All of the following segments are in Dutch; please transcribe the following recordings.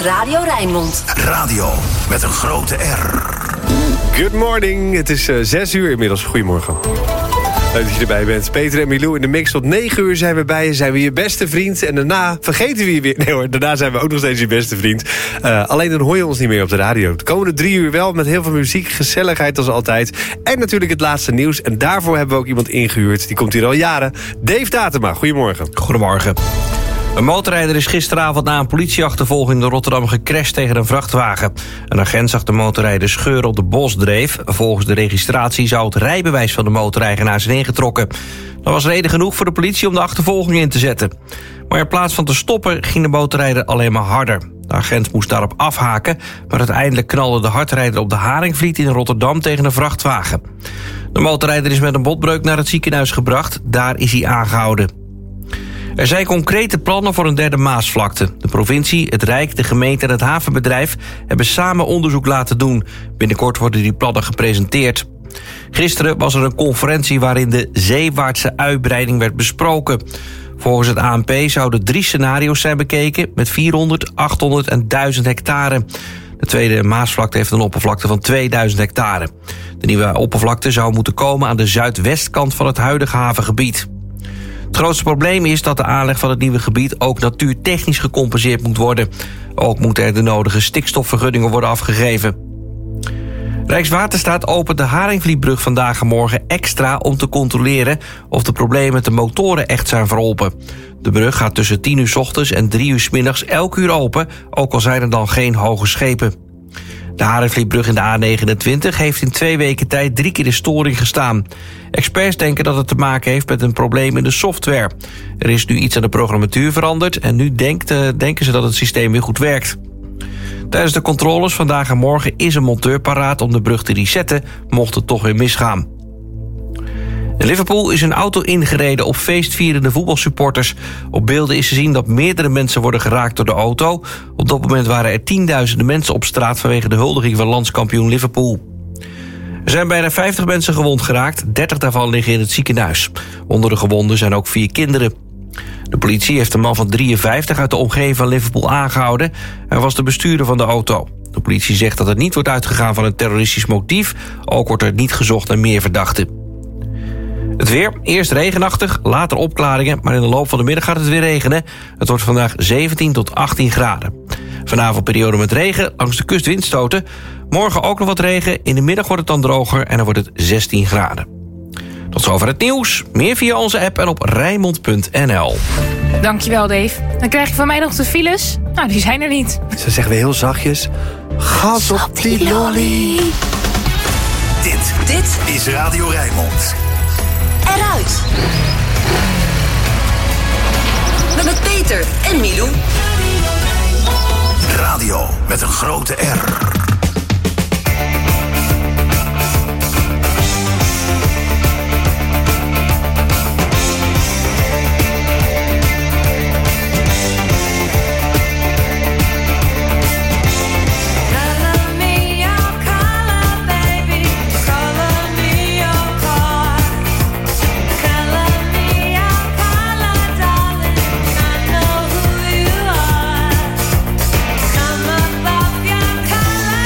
Radio Rijnmond. Radio met een grote R. Good morning, het is 6 uur inmiddels. Goedemorgen. Leuk dat je erbij bent. Peter en Milou in de mix. Tot 9 uur zijn we bij je. Zijn we je beste vriend. En daarna vergeten we je weer. Nee hoor, daarna zijn we ook nog steeds je beste vriend. Alleen dan hoor je ons niet meer op de radio. De komende 3 uur wel met heel veel muziek. Gezelligheid als altijd. En natuurlijk het laatste nieuws. En daarvoor hebben we ook iemand ingehuurd. Die komt hier al jaren. Dave Datema, goedemorgen. Goedemorgen. Een motorrijder is gisteravond na een politieachtervolging in Rotterdam gecrashed tegen een vrachtwagen. Een agent zag de motorrijder scheuren op de bosdreef. Volgens de registratie zou het rijbewijs van de motoreigenaar zijn ingetrokken. Dat was reden genoeg voor de politie om de achtervolging in te zetten. Maar in plaats van te stoppen ging de motorrijder alleen maar harder. De agent moest daarop afhaken, maar uiteindelijk knalde de hardrijder op de Haringvliet in Rotterdam tegen een vrachtwagen. De motorrijder is met een botbreuk naar het ziekenhuis gebracht. Daar is hij aangehouden. Er zijn concrete plannen voor een derde Maasvlakte. De provincie, het Rijk, de gemeente en het havenbedrijf hebben samen onderzoek laten doen. Binnenkort worden die plannen gepresenteerd. Gisteren was er een conferentie waarin de zeewaartse uitbreiding werd besproken. Volgens het ANP zouden 3 scenario's zijn bekeken met 400, 800 en 1000 hectare. De tweede Maasvlakte heeft een oppervlakte van 2000 hectare. De nieuwe oppervlakte zou moeten komen aan de zuidwestkant van het huidige havengebied. Het grootste probleem is dat de aanleg van het nieuwe gebied ook natuurtechnisch gecompenseerd moet worden. Ook moeten er de nodige stikstofvergunningen worden afgegeven. Rijkswaterstaat opent de Haringvlietbrug vandaag en morgen extra om te controleren of de problemen met de motoren echt zijn verholpen. De brug gaat tussen 10 uur 's ochtends en 3 uur 's middags elk uur open, ook al zijn er dan geen hoge schepen. De Haringvlietbrug in de A29 heeft in 2 weken tijd 3 keer in storing gestaan. Experts denken dat het te maken heeft met een probleem in de software. Er is nu iets aan de programmatuur veranderd en nu denken ze dat het systeem weer goed werkt. Tijdens de controles vandaag en morgen is een monteur paraat om de brug te resetten, mocht het toch weer misgaan. In Liverpool is een auto ingereden op feestvierende voetbalsupporters. Op beelden is te zien dat meerdere mensen worden geraakt door de auto. Op dat moment waren er tienduizenden mensen op straat vanwege de huldiging van landskampioen Liverpool. Er zijn bijna 50 mensen gewond geraakt, 30 daarvan liggen in het ziekenhuis. Onder de gewonden zijn ook 4 kinderen. De politie heeft een man van 53 uit de omgeving van Liverpool aangehouden. Hij was de bestuurder van de auto. De politie zegt dat het niet wordt uitgegaan van een terroristisch motief. Ook wordt er niet gezocht naar meer verdachten. Het weer, eerst regenachtig, later opklaringen, maar in de loop van de middag gaat het weer regenen. Het wordt vandaag 17 tot 18 graden. Vanavond periode met regen, langs de kust windstoten. Morgen ook nog wat regen, in de middag wordt het dan droger en dan wordt het 16 graden. Tot zover het nieuws, meer via onze app en op Rijnmond.nl. Dankjewel, Dave. Dan krijg je van mij nog de files. Nou, die zijn er niet. Ze zeggen we heel zachtjes, gas op die lolly. Dit is Radio Rijnmond. Eruit. Met Peter en Milou. Radio met een grote R. Come above your color.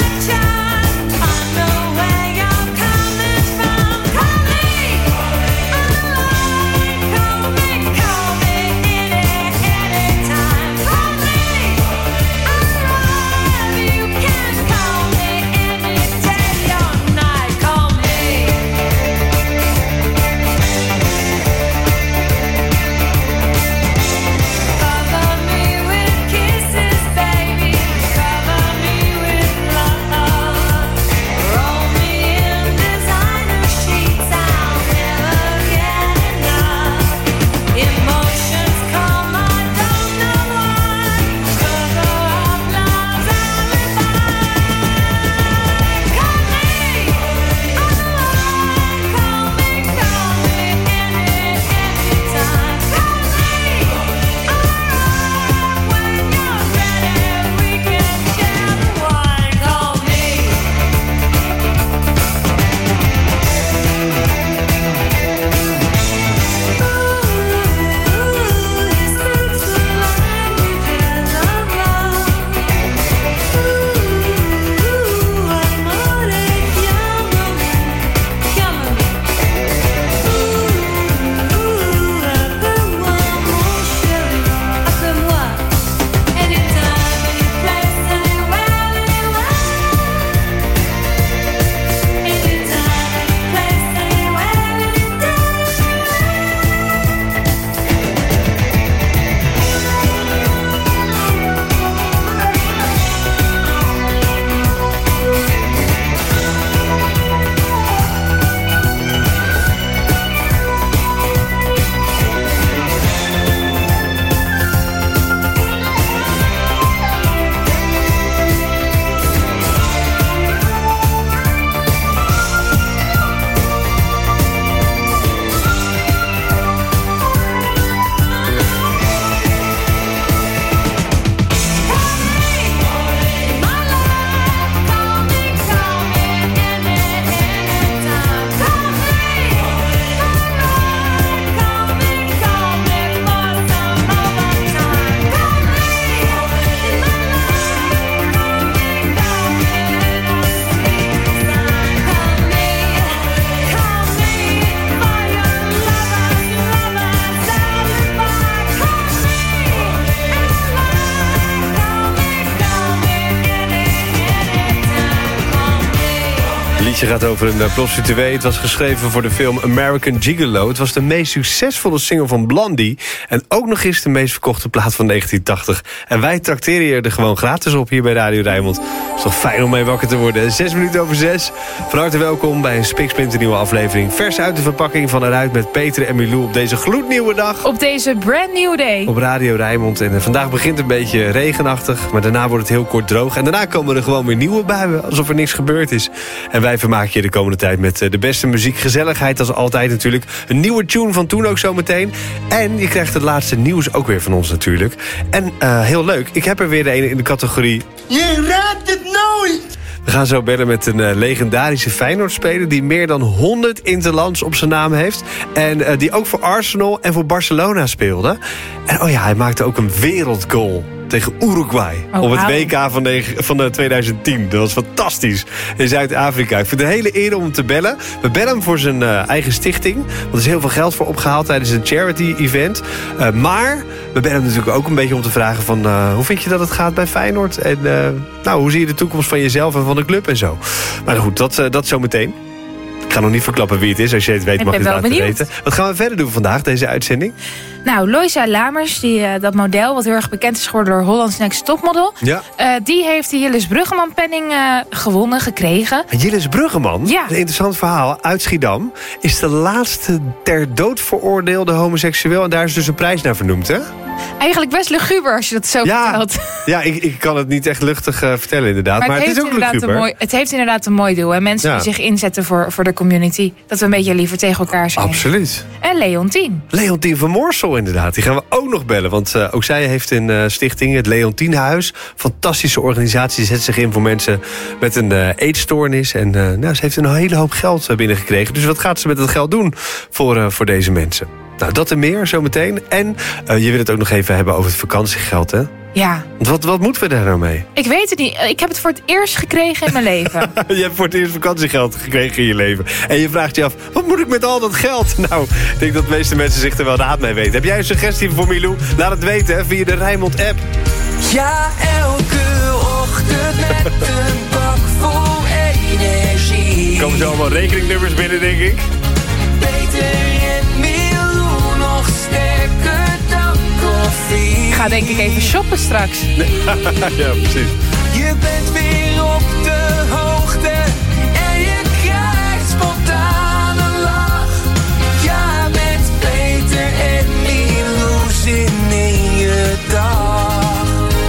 Het liedje gaat over een prostituee. Het was geschreven voor de film American Gigolo. Het was de meest succesvolle single van Blondie. En ook nog eens de meest verkochte plaat van 1980. En wij trakteren je er gewoon gratis op hier bij Radio Rijnmond. Het is toch fijn om mee wakker te worden. 6 minuten over 6. Van harte welkom bij een spiksplinternieuwe aflevering. Vers uit de verpakking van eruit met Peter en Milou op deze gloednieuwe dag. Op deze brand new day. Op Radio Rijnmond. En vandaag begint een beetje regenachtig. Maar daarna wordt het heel kort droog. En daarna komen er gewoon weer nieuwe buien. Alsof er niks gebeurd is. En wij vermaken je de komende tijd met de beste muziek. Gezelligheid als altijd natuurlijk. Een nieuwe tune van toen ook zometeen. En je krijgt het laatste nieuws ook weer van ons natuurlijk. En heel leuk. Ik heb er weer een in de categorie... Je raadt het nooit! We gaan zo bellen met een legendarische Feyenoord-speler... die meer dan 100 interlands op zijn naam heeft. En die ook voor Arsenal en voor Barcelona speelde. En oh ja, hij maakte ook een wereldgoal tegen Uruguay. Op het WK van 2010. Dat was fantastisch. In Zuid-Afrika. Ik vind het een hele eer om hem te bellen. We bellen hem voor zijn eigen stichting. Want er is heel veel geld voor opgehaald tijdens een charity-event. Maar we bellen hem natuurlijk ook een beetje om te vragen van... hoe vind je dat het gaat bij Feyenoord? En hoe zie je de toekomst van jezelf en van de club en zo? Maar goed, dat zometeen. Ik ga nog niet verklappen wie het is. Als je het weet, mag je het laten weten. Wat gaan we verder doen vandaag, deze uitzending? Nou, Loisa Lamers, dat model wat heel erg bekend is geworden door Holland's Next Topmodel. Ja. Die heeft de Jillis Bruggeman-penning gewonnen, gekregen. Jillis Bruggeman? Ja. Een interessant verhaal. Uit Schiedam is de laatste ter dood veroordeelde homoseksueel. En daar is dus een prijs naar vernoemd, hè? Eigenlijk best luguber als je dat zo vertelt. Ja, ik kan het niet echt luchtig vertellen inderdaad. Maar het is ook luguber. Het heeft inderdaad een mooi doel. En mensen die zich inzetten voor de community. Dat we een beetje liever tegen elkaar zijn. Absoluut. En Leontien. Leontien van Moorsel inderdaad. Die gaan we ook nog bellen. Want ook zij heeft een stichting, het Leontienhuis. Fantastische organisatie. Zet zich in voor mensen met een eetstoornis. En ze heeft een hele hoop geld binnengekregen. Dus wat gaat ze met dat geld doen voor deze mensen? Nou, dat en meer zometeen. En je wil het ook nog even hebben over het vakantiegeld, hè? Ja. Wat moeten we daar nou mee? Ik weet het niet. Ik heb het voor het eerst gekregen in mijn leven. Je hebt voor het eerst vakantiegeld gekregen in je leven. En je vraagt je af, wat moet ik met al dat geld? Nou, ik denk dat de meeste mensen zich er wel raad mee weten. Heb jij een suggestie voor Milou? Laat het weten hè, via de Rijnmond-app. Ja, elke ochtend met een bak vol energie. Er komen zo allemaal rekeningnummers binnen, denk ik. Peter en Milou nog sterker dan koffie. Ik ga denk ik even shoppen straks. Ja, precies. Je bent weer op de hoogte en je krijgt spontaan een lach. Ja, met Peter en Milou zin in je dag.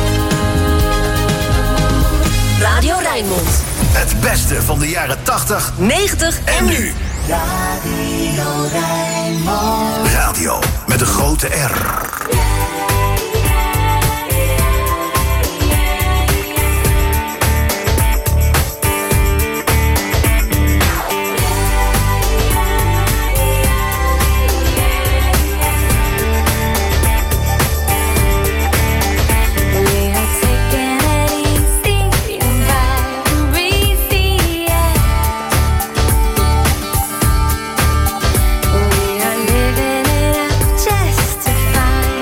Radio Rijnmond. Het beste van de jaren 80, 90 en nu. Radio Rijnmond. Radio met een grote R. Just to find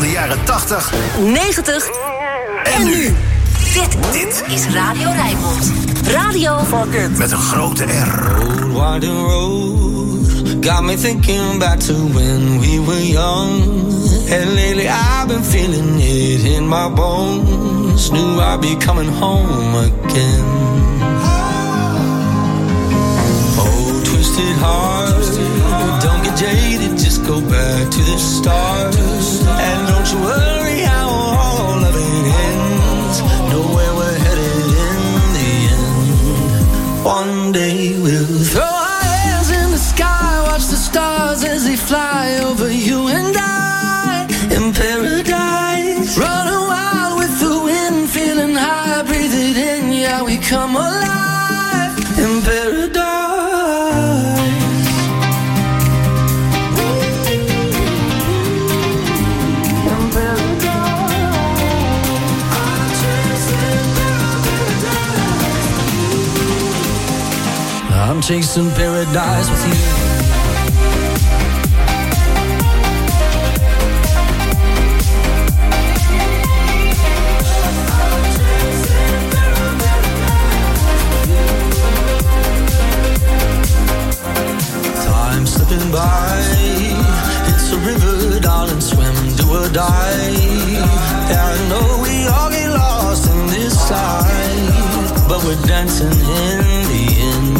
de jaren 80, 90 en nu. Dit is Radio Rijnmond. Radio Met een grote R. Old winding road got me thinking back to when we were young. And lately I've been feeling it in my bones. Knew I'd be coming home again. Oh, twisted heart, don't get jaded, just go back to the start. And don't you worry how all of it ends. Know where we're headed in the end. One day we'll throw our hands in the sky, watch the stars as they fly over you and I. In paradise, running wild with the wind, feeling high, breathe it in, yeah, we come alive. In paradise. I'm chasing paradise with you. Time slipping by. It's a river, darling, swim, do or die. Yeah, I know we all get lost in this life, but we're dancing in the end.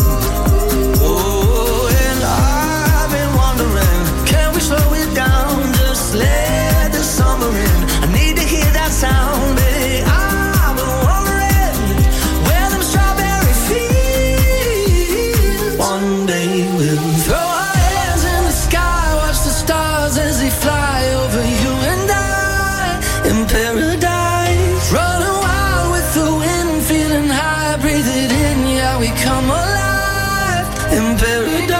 Slow it down, just let the summer in. I need to hear that sound, baby. I've been wondering where them strawberry fields. One day we'll throw our hands in the sky, watch the stars as they fly over you and I. In paradise, running wild with the wind, feeling high, breathe it in, yeah, we come alive. In paradise.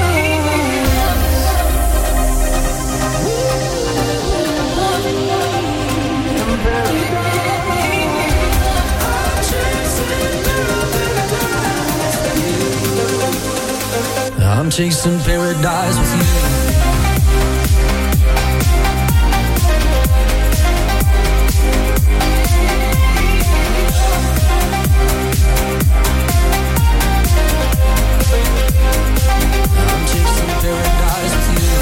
I'm chasing paradise with you. I'm chasing paradise with you.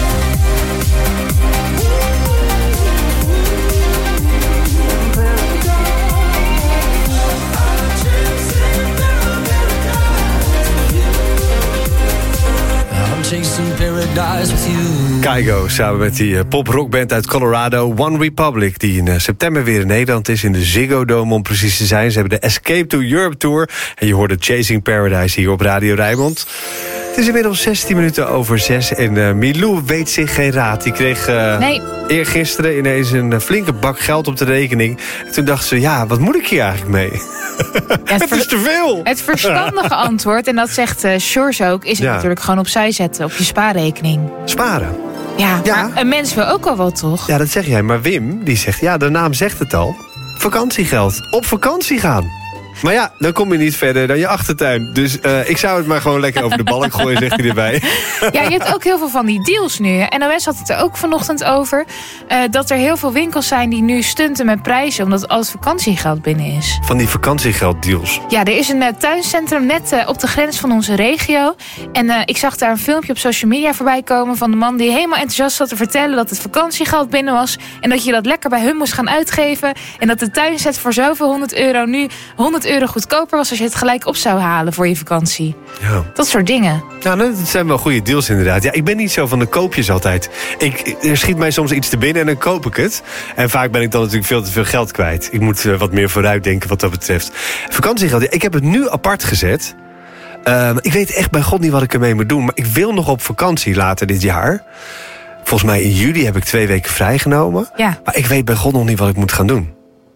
Chasing paradise with you. Kygo, samen met die pop-rockband uit Colorado, One Republic, die in september weer in Nederland is, in de Ziggo Dome om precies te zijn. Ze hebben de Escape to Europe Tour en je hoorde Chasing Paradise hier op Radio Rijnmond. Het is inmiddels 16 minuten over 6 en Milou weet zich geen raad. Die kreeg eergisteren ineens een flinke bak geld op de rekening. En toen dacht ze, ja, wat moet ik hier eigenlijk mee? Ja, het is te veel. Het verstandige antwoord, en dat zegt Sjors ook, is het natuurlijk gewoon opzij zetten op je spaarrekening. Sparen? Ja, maar een mens wil ook al wat, toch? Ja, dat zeg jij. Maar Wim, die zegt, ja, de naam zegt het al. Vakantiegeld. Op vakantie gaan. Maar ja, dan kom je niet verder dan je achtertuin. Dus ik zou het maar gewoon lekker over de balk gooien, zegt hij erbij. Ja, je hebt ook heel veel van die deals nu. NOS had het er ook vanochtend over. Dat er heel veel winkels zijn die nu stunten met prijzen, omdat al het vakantiegeld binnen is. Van die vakantiegelddeals. Ja, er is een tuincentrum net op de grens van onze regio. En ik zag daar een filmpje op social media voorbij komen van de man die helemaal enthousiast zat te vertellen dat het vakantiegeld binnen was. En dat je dat lekker bij hun moest gaan uitgeven. En dat de tuinset voor zoveel €100 nu €100 goedkoper was als je het gelijk op zou halen voor je vakantie. Ja. Dat soort dingen. Ja, dat zijn wel goede deals inderdaad. Ja, ik ben niet zo van de koopjes altijd. Er schiet mij soms iets te binnen en dan koop ik het. En vaak ben ik dan natuurlijk veel te veel geld kwijt. Ik moet wat meer vooruit denken wat dat betreft. Vakantiegeld, ik heb het nu apart gezet. Ik weet echt bij God niet wat ik ermee moet doen. Maar ik wil nog op vakantie later dit jaar. Volgens mij in juli heb ik 2 weken vrijgenomen. Ja. Maar ik weet bij God nog niet wat ik moet gaan doen.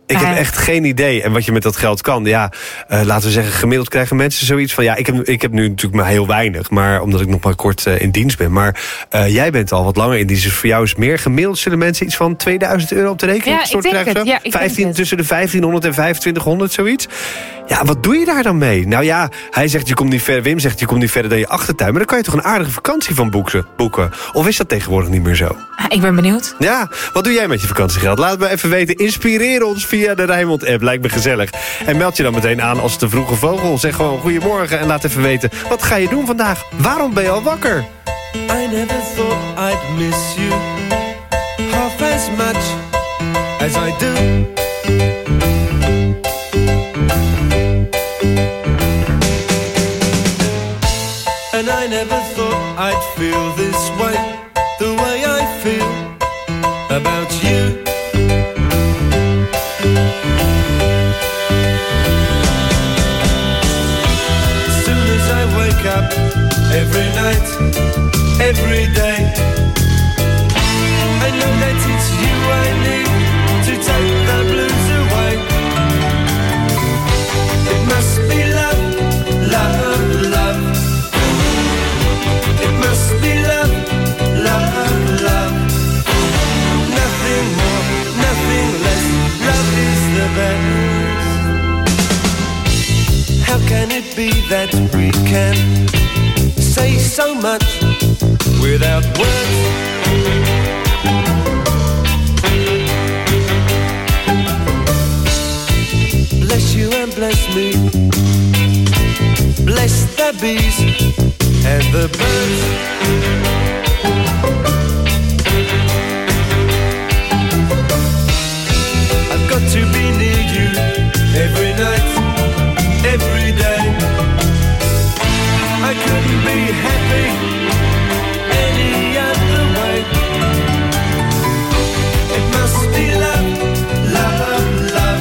Ik heb echt geen idee. En wat je met dat geld kan, laten we zeggen, gemiddeld krijgen mensen zoiets van... ik heb nu natuurlijk maar heel weinig, maar omdat ik nog maar kort in dienst ben. Maar jij bent al wat langer in dienst, dus voor jou is het meer. Gemiddeld zullen mensen iets van €2000 op de rekening ik denk het. Ja, ik denk het. Tussen de 1500 en 2500, zoiets. Ja, wat doe je daar dan mee? Nou ja, hij zegt, Wim zegt, je komt niet verder dan je achtertuin. Maar dan kan je toch een aardige vakantie van boeken? Of is dat tegenwoordig niet meer zo? Ik ben benieuwd. Ja, wat doe jij met je vakantiegeld? Laat het me even weten. Inspireer ons via de Rijnmond-app. Lijkt me gezellig. En meld je dan meteen aan als de vroege vogel. Zeg gewoon goedemorgen en laat even weten. Wat ga je doen vandaag? Waarom ben je al wakker? I never thought I'd miss you half as much as I do. And I never thought I'd feel this way, the way I feel about you. As soon as I wake up, every night, every day, I know that it's you I need to take the blues away. It must be love, love, love. It must be love, love, love. Nothing more, nothing less. Love is the best. How can it be that we can say so much without words? Bless you and bless me. Bless the bees and the birds. I've got to be near you every night, every day. I couldn't be happy any other way. It must be love, love, love.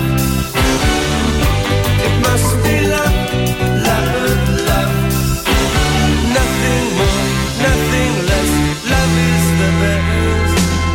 It must be love, love, love. Nothing more, nothing less. Love is the best.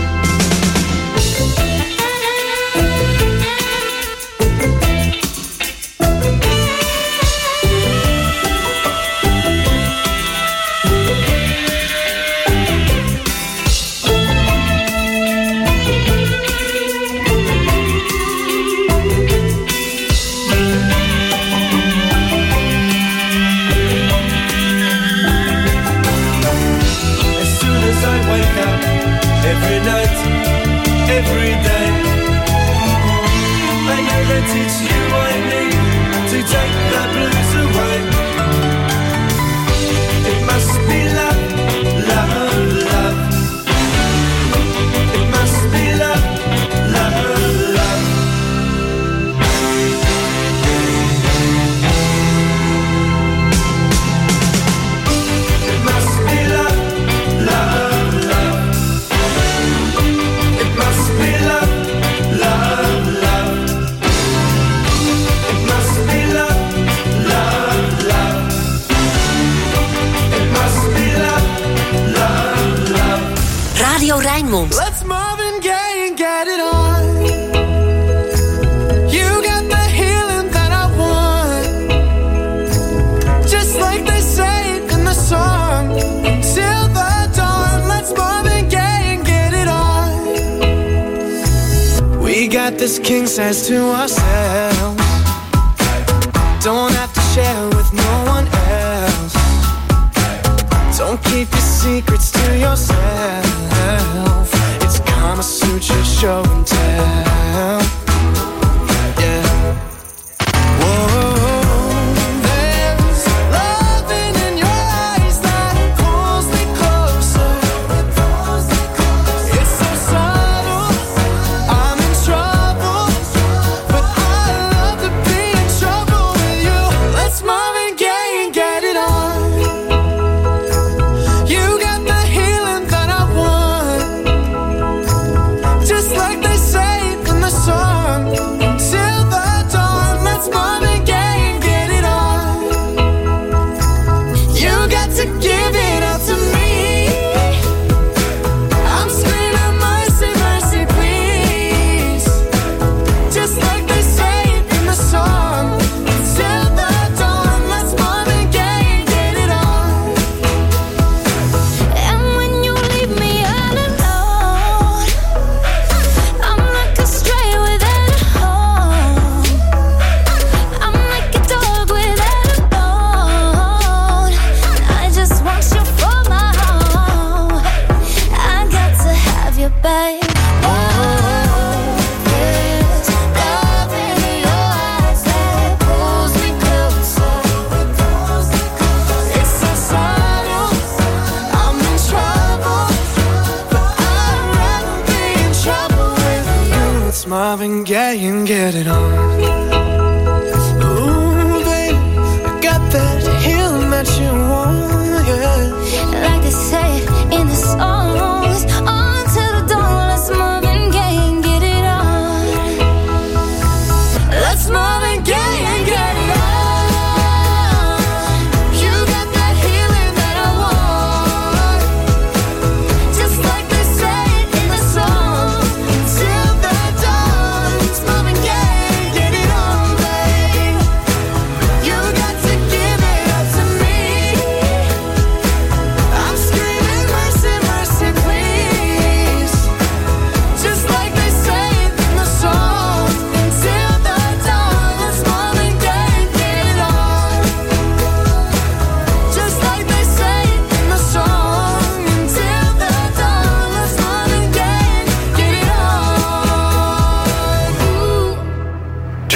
Every night, every day, I know that it's you I need to take the blues away. It must be love, love, love. It must be love, love, love. It must be love, love, love. It must be love, love, love. It must be love, love, love. It must be love, love, love. Radio Rijnmond. Let's Marvin Gaye and get it on. You got the healing that I want. Just like they say in the song. Till the dawn, let's Marvin Gaye and get it on. We got this king size to ourselves. Don't have to share with no one else. Don't keep your secrets to yourself. It's Kama Sutra show and tell. Yeah. Whoa. There's loving in your eyes that pulls me closer. It's so subtle, I'm in trouble, but I love to be in trouble with you. Let's Marvin Gaye and get it on. You got the healing that I want. Just like they say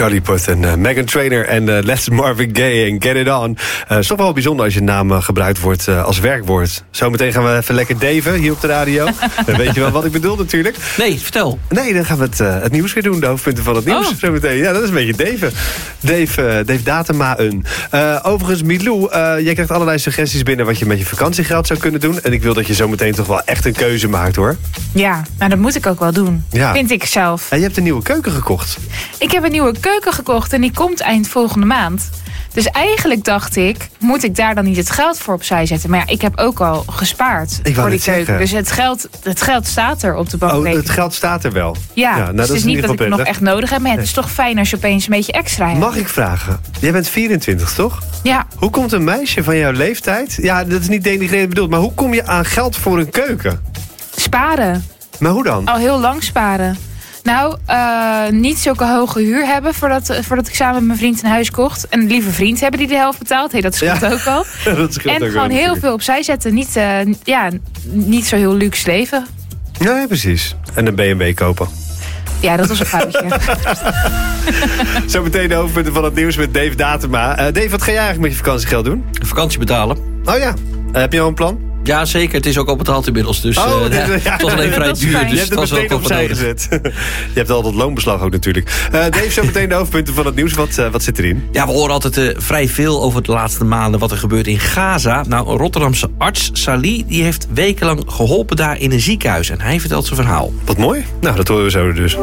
Charlie Puth en Meghan Trainor en Les Marvin Gaye en Get It On. Het is toch wel bijzonder als je naam gebruikt wordt als werkwoord. Zometeen gaan we even lekker daven hier op de radio. Dan weet je wel wat ik bedoel natuurlijk. Nee, vertel. Nee, dan gaan we het nieuws weer doen. De hoofdpunten van het nieuws zometeen. Ja, dat is een beetje Dave. Dave Datema. Overigens, Milou, jij krijgt allerlei suggesties binnen wat je met je vakantiegeld zou kunnen doen. En ik wil dat je zometeen toch wel echt een keuze maakt, hoor. Ja, nou dat moet ik ook wel doen. Ja. Vind ik zelf. En je hebt een nieuwe keuken gekocht. Ik heb een nieuwe keuken gekocht en die komt eind volgende maand. Dus eigenlijk dacht ik, moet ik daar dan niet het geld voor opzij zetten? Maar ja, ik heb ook al gespaard voor die keuken. Dus het geld staat er op de bankrekening. Het geld staat er wel. Ja, nou, dus dat het is niet dat ik het nog echt nodig heb. Maar het is toch fijn als je opeens een beetje extra hebt. Mag ik vragen? Jij bent 24, toch? Ja. Hoe komt een meisje van jouw leeftijd... Ja, dat is niet denigrerend bedoeld, maar hoe kom je aan geld voor een keuken? Sparen. Maar hoe dan? Al heel lang sparen. Nou, niet zulke hoge huur hebben voordat ik samen met mijn vriend een huis kocht. Een lieve vriend hebben die de helft betaalt. Hey, dat scheelt ook al. Dat scheelt en ook gewoon wel, heel veel opzij zetten. Niet zo heel luxe leven. Nee, precies. En een B&B kopen. Ja, dat was een foutje. Zometeen de hoofdpunten van het nieuws met Dave Datema. Dave, wat ga jij eigenlijk met je vakantiegeld doen? Vakantie betalen. Oh ja, heb je al een plan? Ja, zeker. Het is ook al betaald inmiddels. Dus het was alleen vrij duur. Je Dus hebt het het was ook meteen opzij gezet. Je hebt altijd loonbeslag ook natuurlijk. Dave, zo meteen de hoofdpunten van het nieuws. Wat zit erin? Ja, we horen altijd vrij veel over de laatste maanden wat er gebeurt in Gaza. Nou, een Rotterdamse arts, Salih, die heeft wekenlang geholpen daar in een ziekenhuis. En hij vertelt zijn verhaal. Wat mooi. Nou, dat horen we zo dus.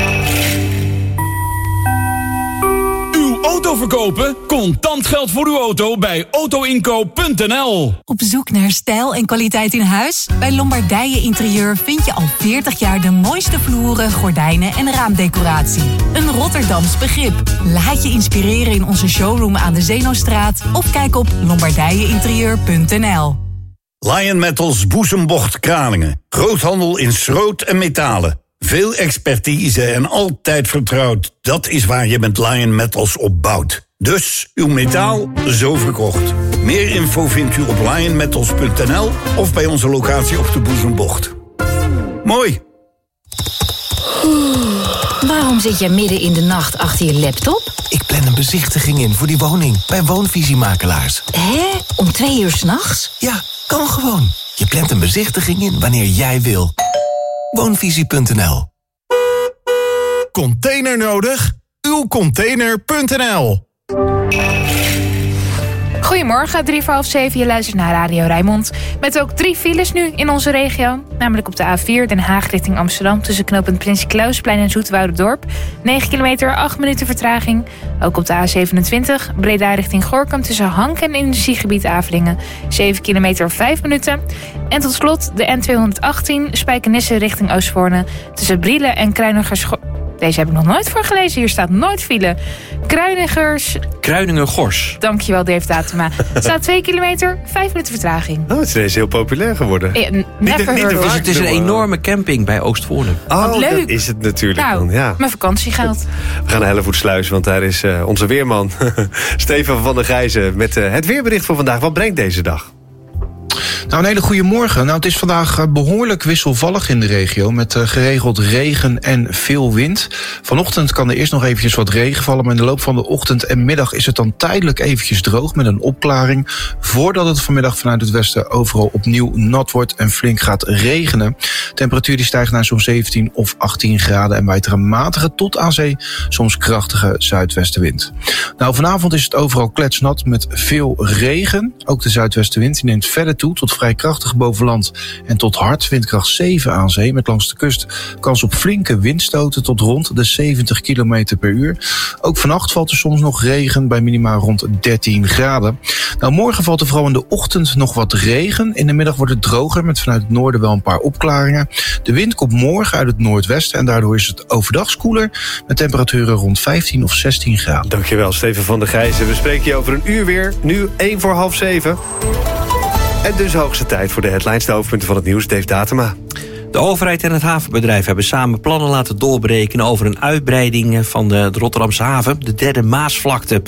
Auto verkopen? Contant geld voor uw auto bij autoinkoop.nl. Op zoek naar stijl en kwaliteit in huis? Bij Lombardije Interieur vind je al 40 jaar de mooiste vloeren, gordijnen en raamdecoratie. Een Rotterdams begrip. Laat je inspireren in onze showroom aan de Zeenostraat of kijk op lombardijeinterieur.nl. Lion Metals Boezembocht Kralingen. Groothandel in schroot en metalen. Veel expertise en altijd vertrouwd. Dat is waar je met Lion Metals op bouwt. Dus uw metaal zo verkocht. Meer info vindt u op lionmetals.nl of bij onze locatie op de Boezembocht. Mooi. Waarom zit jij midden in de nacht achter je laptop? Ik plan een bezichtiging in voor die woning bij Woonvisiemakelaars. Hè? Om 2 uur 's nachts? Ja, kan gewoon. Je plant een bezichtiging in wanneer jij wil. Woonvisie.nl. Container nodig? Uwcontainer.nl. Goedemorgen, 6:45. Je luistert naar Radio Rijnmond. Met ook 3 files nu in onze regio. Namelijk op de A4 Den Haag richting Amsterdam. Tussen knooppunt Prins Klausplein en Zoeterwouderdorp. 9 kilometer, 8 minuten vertraging. Ook op de A27 Breda richting Gorinchem. Tussen Hank en industriegebied Avelingen. 7 kilometer, 5 minuten. En tot slot de N218 Spijkenisse richting Oostvoorne. Tussen Brielen en Kruinigers... Deze heb ik nog nooit voorgelezen. Hier staat nooit file. Kruiningen-Gors. Dankjewel, Dave Datema. Het staat 2 kilometer, 5 minuten vertraging. Oh, het is ineens heel populair geworden. Dus het is een enorme camping bij Oostvoorne. Oh, leuk. Dat is het natuurlijk Nou, dan, ja. Mijn vakantiegeld. We gaan naar Hellevoetsluis, want daar is onze weerman Stefan van der Gijzen met het weerbericht voor vandaag. Wat brengt deze dag? Nou, een hele goede morgen. Nou, het is vandaag behoorlijk wisselvallig in de regio... met geregeld regen en veel wind. Vanochtend kan er eerst nog eventjes wat regen vallen... maar in de loop van de ochtend en middag is het dan tijdelijk eventjes droog... met een opklaring, voordat het vanmiddag vanuit het westen... overal opnieuw nat wordt en flink gaat regenen. Temperatuur die stijgt naar zo'n 17 of 18 graden... en waait er een matige tot aan zee, soms krachtige zuidwestenwind. Nou, vanavond is het overal kletsnat met veel regen. Ook de zuidwestenwind die neemt verder toe... tot vrij krachtig boven land en tot hard, windkracht 7 aan zee... met langs de kust kans op flinke windstoten tot rond de 70 km per uur. Ook vannacht valt er soms nog regen bij minima rond 13 graden. Nou, morgen valt er vooral in de ochtend nog wat regen. In de middag wordt het droger met vanuit het noorden wel een paar opklaringen. De wind komt morgen uit het noordwesten en daardoor is het overdag koeler... met temperaturen rond 15 of 16 graden. Dankjewel, Steven van der Gijzen. We spreken je over een uur weer. Nu 6:45. En dus hoogste tijd voor de headlines, de hoofdpunten van het nieuws. Dave Datema. De overheid en het havenbedrijf hebben samen plannen laten doorberekenen... over een uitbreiding van de Rotterdamse haven, de derde Maasvlakte.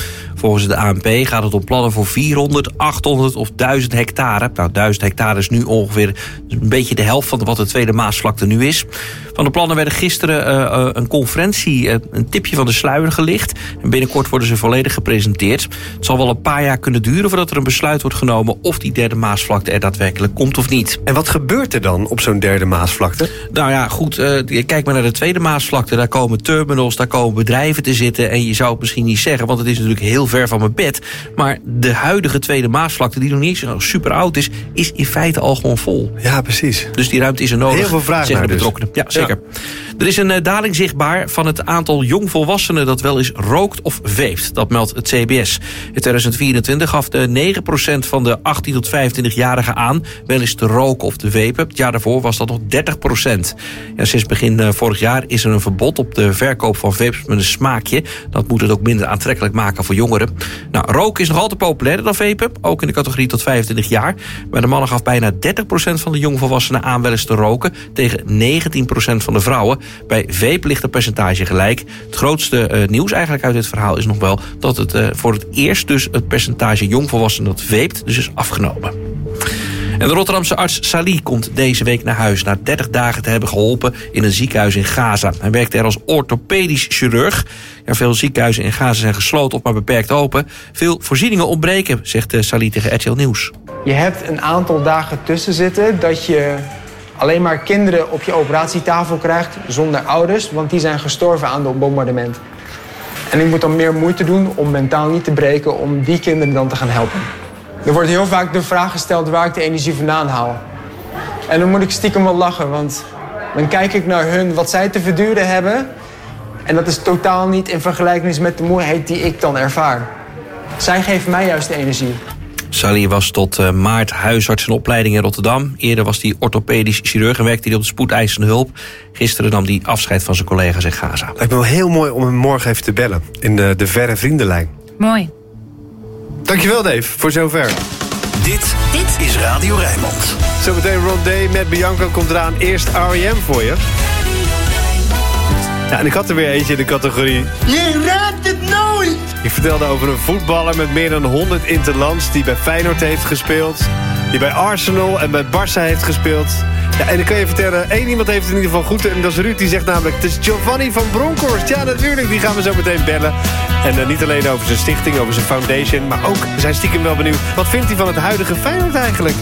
Volgens de ANP gaat het om plannen voor 400, 800 of 1000 hectare. Nou, 1000 hectare is nu ongeveer een beetje de helft van wat de Tweede Maasvlakte nu is. Van de plannen werden gisteren een conferentie, een tipje van de sluier gelicht. En binnenkort worden ze volledig gepresenteerd. Het zal wel een paar jaar kunnen duren voordat er een besluit wordt genomen of die derde Maasvlakte er daadwerkelijk komt of niet. En wat gebeurt er dan op zo'n derde Maasvlakte? Nou ja, goed, kijk maar naar de tweede Maasvlakte. Daar komen terminals, daar komen bedrijven te zitten. En je zou het misschien niet zeggen, want het is natuurlijk heel ver van mijn bed. Maar de huidige tweede Maasvlakte, die nog niet zo super oud is in feite al gewoon vol. Ja, precies. Dus die ruimte is er nodig. Heel veel vraag naar de betrokkenen. Ja, zeker. Ja. Er is een daling zichtbaar van het aantal jongvolwassenen dat wel eens rookt of veept. Dat meldt het CBS. In 2024 gaf de 9% van de 18 tot 25-jarigen aan wel eens te roken of te vapen. Het jaar daarvoor was dat nog 30%. Ja, sinds begin vorig jaar is er een verbod op de verkoop van vapes met een smaakje. Dat moet het ook minder aantrekkelijk maken voor jongeren. Nou, roken is nog altijd populairder dan vapen, ook in de categorie tot 25 jaar. Bij de mannen gaf bijna 30% van de jongvolwassenen aan wel eens te roken, tegen 19% van de vrouwen. Bij vape ligt het percentage gelijk. Het grootste nieuws eigenlijk uit dit verhaal is nog wel dat het voor het eerst dus het percentage jongvolwassenen dat vapet dus is afgenomen. En de Rotterdamse arts Salih komt deze week naar huis na 30 dagen te hebben geholpen in een ziekenhuis in Gaza. Hij werkte er als orthopedisch chirurg. Ja, veel ziekenhuizen in Gaza zijn gesloten of maar beperkt open. Veel voorzieningen ontbreken, zegt Salih tegen RTL Nieuws. Je hebt een aantal dagen tussen zitten dat je alleen maar kinderen op je operatietafel krijgt zonder ouders, want die zijn gestorven aan het bombardement. En ik moet dan meer moeite doen om mentaal niet te breken, om die kinderen dan te gaan helpen. Er wordt heel vaak de vraag gesteld waar ik de energie vandaan haal. En dan moet ik stiekem wel lachen, want dan kijk ik naar hun wat zij te verduren hebben. En dat is totaal niet in vergelijking met de moeheid die ik dan ervaar. Zij geven mij juist de energie. Salih was tot maart huisarts in opleiding in Rotterdam. Eerder was hij orthopedisch chirurg en werkte hij op de spoedeisende hulp. Gisteren nam hij afscheid van zijn collega's in Gaza. Lijkt me wel heel mooi om hem morgen even te bellen in de verre vriendenlijn. Mooi. Dankjewel Dave, voor zover. Dit is Radio Rijnmond. Zometeen Rondé met Bianca komt eraan. Eerst R.E.M. voor je. Ja, en ik had er weer eentje in de categorie... Je raadt het nooit! Ik vertelde over een voetballer met meer dan 100 interlands... die bij Feyenoord heeft gespeeld... die bij Arsenal en bij Barça heeft gespeeld. Ja, en dan kan je vertellen, één iemand heeft het in ieder geval goed... en dat is Ruud, die zegt namelijk... het is Giovanni van Bronckhorst. Ja, natuurlijk, die gaan we zo meteen bellen. En niet alleen over zijn stichting, over zijn foundation... maar ook, we zijn stiekem wel benieuwd... wat vindt hij van het huidige Feyenoord eigenlijk?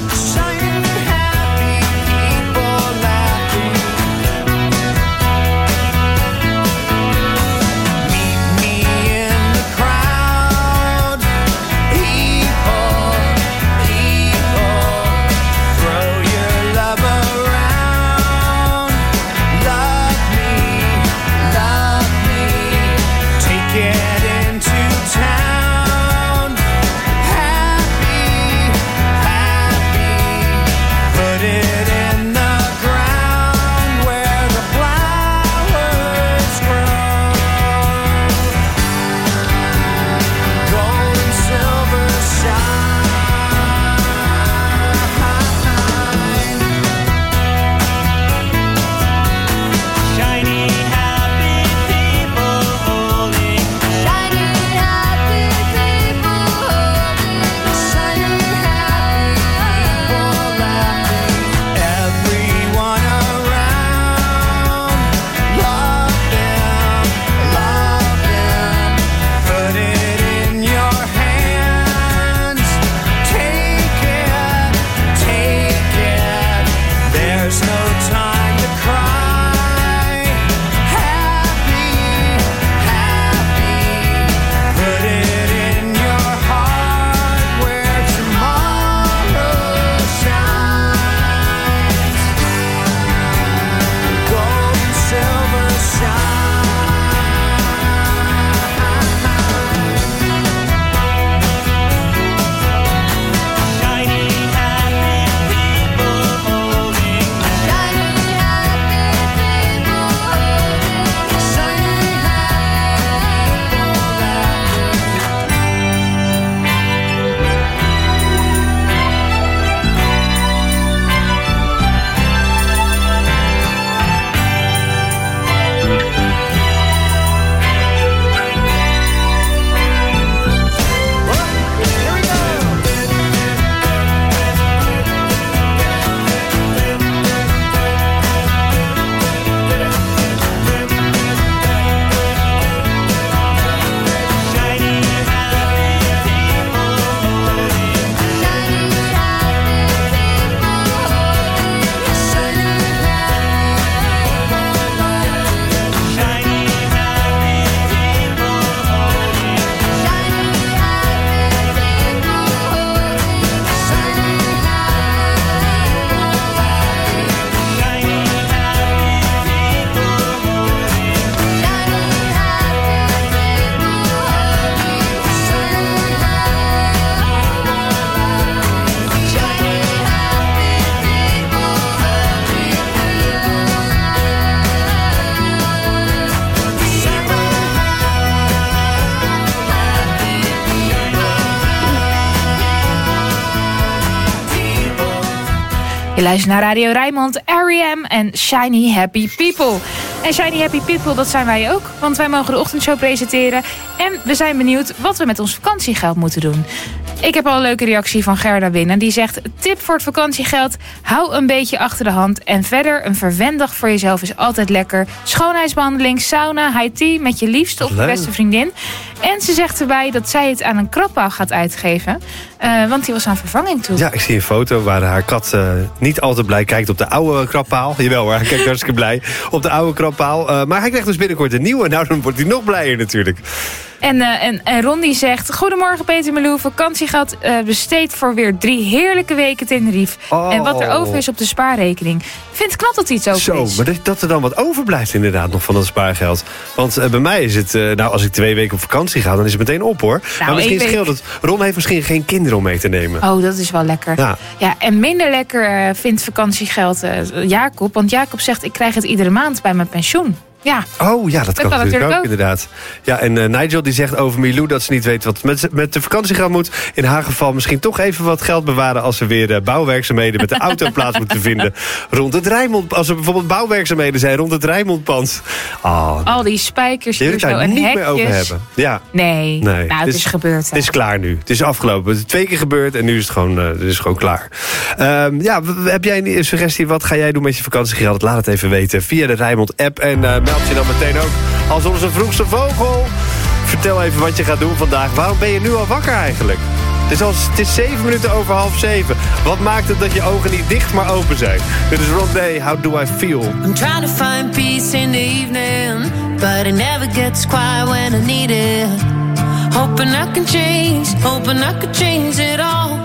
Je luistert naar Radio Rijnmond, R.E.M. en Shiny Happy People. En Shiny Happy People, dat zijn wij ook. Want wij mogen de ochtendshow presenteren. En we zijn benieuwd wat we met ons vakantiegeld moeten doen. Ik heb al een leuke reactie van Gerda binnen. Die zegt, tip voor het vakantiegeld, hou een beetje achter de hand. En verder, een verwendag voor jezelf is altijd lekker. Schoonheidsbehandeling, sauna, high tea met je liefste of je beste vriendin. En ze zegt erbij dat zij het aan een krabpaal gaat uitgeven. Want die was aan vervanging toe. Ja, ik zie een foto waar haar kat niet al te blij kijkt op de oude krabpaal. Jawel hoor, hij kijkt hartstikke blij op de oude krabpaal. Maar hij krijgt dus binnenkort een nieuwe. Nou, dan wordt hij nog blijer natuurlijk. En Ron die zegt, goedemorgen Peter Meloen, vakantiegeld besteed voor weer 3 heerlijke weken Tenerife. Oh. En wat er over is op de spaarrekening. Ik vind het knap dat er iets over is. Maar dat er dan wat overblijft inderdaad nog van dat spaargeld. Want bij mij is het, als ik 2 weken op vakantie ga, dan is het meteen op hoor. Nou, maar misschien scheelt het. Ron heeft misschien geen kinderen om mee te nemen. Oh, dat is wel lekker. Ja, en minder lekker vindt vakantiegeld Jacob. Want Jacob zegt, ik krijg het iedere maand bij mijn pensioen. Ja. Oh ja, dat kan natuurlijk ook inderdaad. Ja, en Nigel die zegt over Milou dat ze niet weet wat met de vakantiegeld moet. In haar geval misschien toch even wat geld bewaren als ze weer bouwwerkzaamheden met de auto plaats moeten vinden rond het Rijnmond. Als er bijvoorbeeld bouwwerkzaamheden zijn rond het Rijnmondpand. Al die spijkers hier zo en hekjes. Niet meer over hebben. Ja. Nee. Nou, het is gebeurd. Het is klaar nu. Het is afgelopen. Het is 2 keer gebeurd en nu is het gewoon klaar. Heb jij een suggestie? Wat ga jij doen met je vakantiegeld? Laat het even weten via de Rijnmond app en meld je dan meteen ook als onze vroegste vogel. Vertel even wat je gaat doen vandaag. Waarom ben je nu al wakker eigenlijk? Het is 7 minuten over 6:30. Wat maakt het dat je ogen niet dicht maar open zijn? Dit is Rondé, How Do I Feel? I'm trying to find peace in the evening, but it never gets quiet when I need it. Hoping I can change, hoping I can change it all.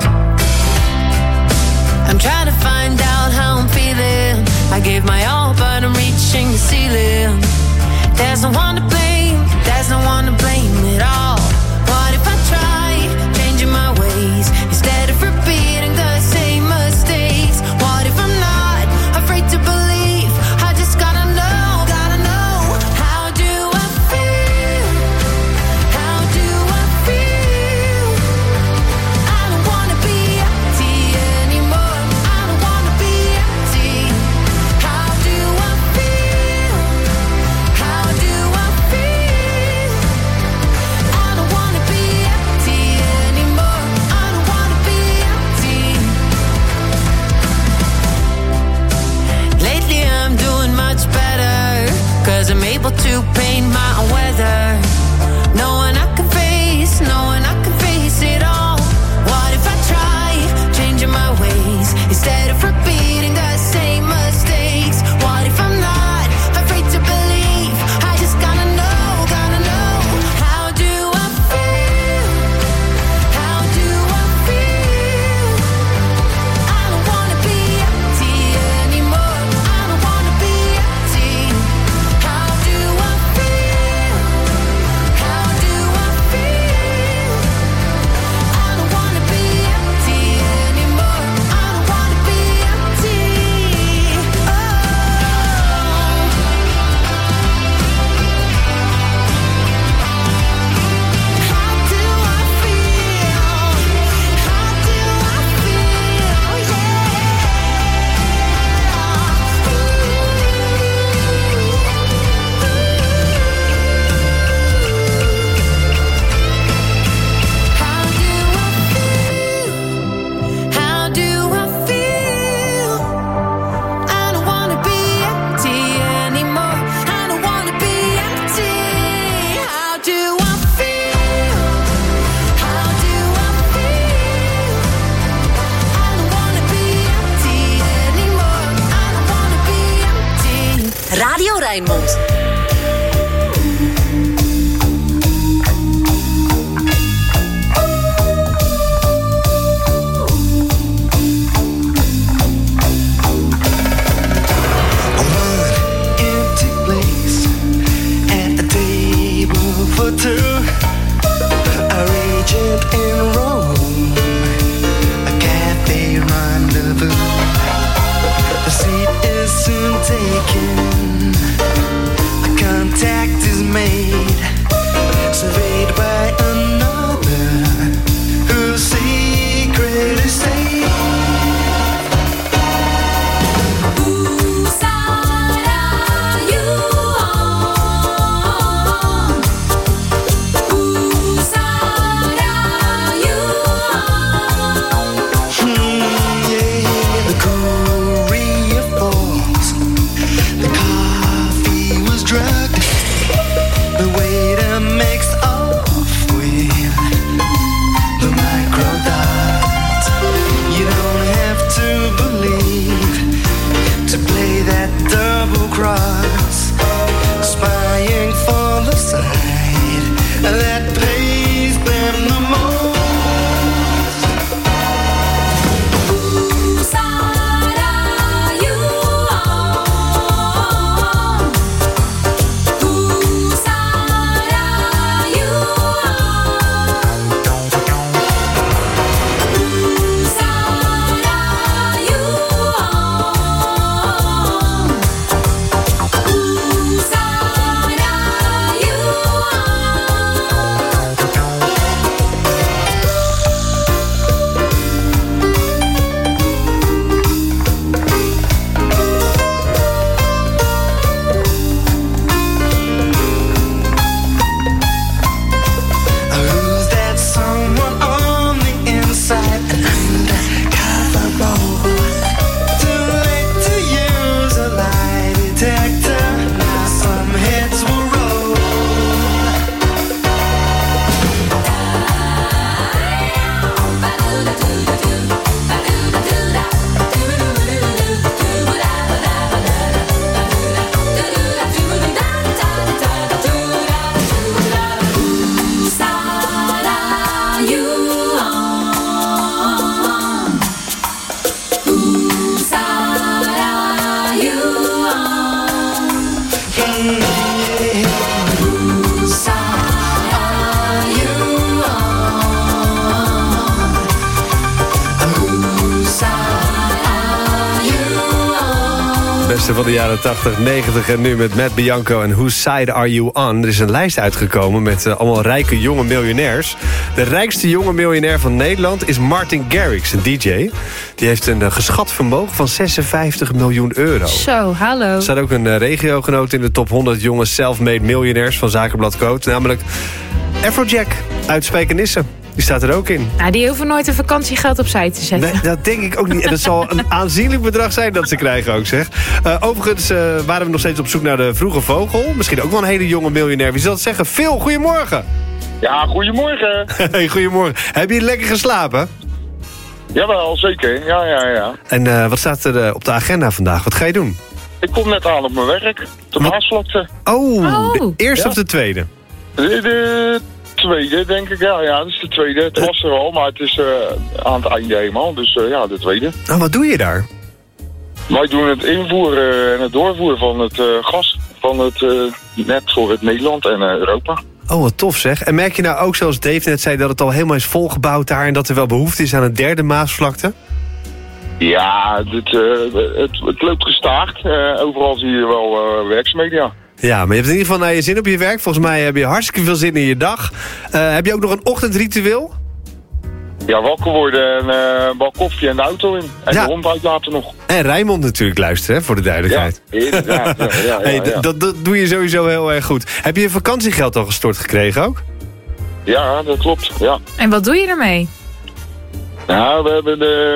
I'm trying to find out how I'm feeling. I gave my all, but I'm reaching the ceiling. There's no one to blame, there's no one to blame at all. What if I try changing my ways instead of repeating the same mistakes? What if I'm not afraid to believe? I just gotta know. How do I feel? How do I feel? I don't wanna be empty anymore. I don't wanna be empty. How do I feel? How do I feel? I don't microdot. You don't have to believe to play that double cross, spying for the side that pays them the most. Van de jaren 80, 90 en nu met Matt Bianco en Whose Side Are You On? Er is een lijst uitgekomen met allemaal rijke jonge miljonairs. De rijkste jonge miljonair van Nederland is Martin Garrix, een DJ. Die heeft een geschat vermogen van 56 miljoen euro. Zo, hallo. Er staat ook een regiogenoot in de top 100 jonge self-made miljonairs van Zakenblad Code. Namelijk Afrojack uit Spijkenisse. Die staat er ook in. Nou, die hoeven nooit een vakantiegeld opzij te zetten. Nee, dat denk ik ook niet. En dat zal een aanzienlijk bedrag zijn dat ze krijgen ook, zeg. Overigens waren we nog steeds op zoek naar de vroege vogel. Misschien ook wel een hele jonge miljonair. Wie zal het zeggen? Phil, goedemorgen. Ja, goedemorgen. Hey, goedemorgen. Heb je lekker geslapen? Jawel, zeker. Ja. En wat staat er op de agenda vandaag? Wat ga je doen? Ik kom net aan op mijn werk. De Maasvlakte. Oh, de eerste of de tweede? De tweede, denk ik. Ja, dat is de tweede. Het was er al, maar het is aan het einde helemaal. Dus ja, de tweede. Nou, wat doe je daar? Wij doen het invoeren en het doorvoeren van het gas. Van het net voor het Nederland en Europa. Oh, wat tof zeg. En merk je nou ook, zoals Dave net zei, dat het al helemaal is volgebouwd daar en dat er wel behoefte is aan een derde Maasvlakte? Ja, het loopt gestaag. Overal zie je wel werkzaamheden, ja. Ja, maar je hebt in ieder geval naar je zin op je werk. Volgens mij heb je hartstikke veel zin in je dag. Heb je ook nog een ochtendritueel? Ja, wakker worden en een bak koffie en de auto in. En de hond uitlaten nog. En Rijnmond natuurlijk luisteren, hè, voor de duidelijkheid. Ja, inderdaad. Ja. Hey, dat doe je sowieso heel erg goed. Heb je vakantiegeld al gestort gekregen ook? Ja, dat klopt, ja. En wat doe je ermee? Nou, we hebben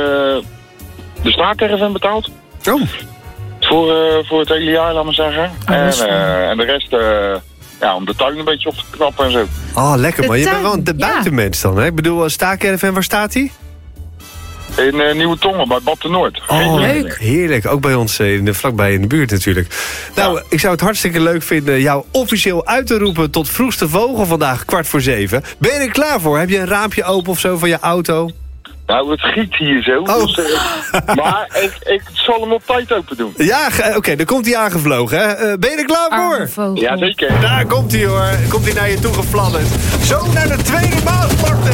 de staakerven betaald. Oh. Voor het hele jaar, laat maar zeggen. En de rest, om de tuin een beetje op te knappen en zo. Oh, lekker man. Je bent wel de buitenmens dan, hè? Ik bedoel, staakerven, waar staat hij? In Nieuwe Tongen, bij Bad de Noord. Oh, leuk. Heerlijk. Ook bij ons, vlakbij in de buurt natuurlijk. Nou, ik zou het hartstikke leuk vinden jou officieel uit te roepen tot vroegste vogel vandaag, 7:15. Ben je er klaar voor? Heb je een raampje open of zo van je auto? Nou, het giet hier zo. Oh. Dus, maar ik zal hem op tijd open doen. Ja, oké, dan komt hij aangevlogen, hè? Ben je er klaar voor? Ja, zeker. Daar komt hij, hoor. Komt hij naar je toe gefladderd. Zo naar de tweede Maasvlakte.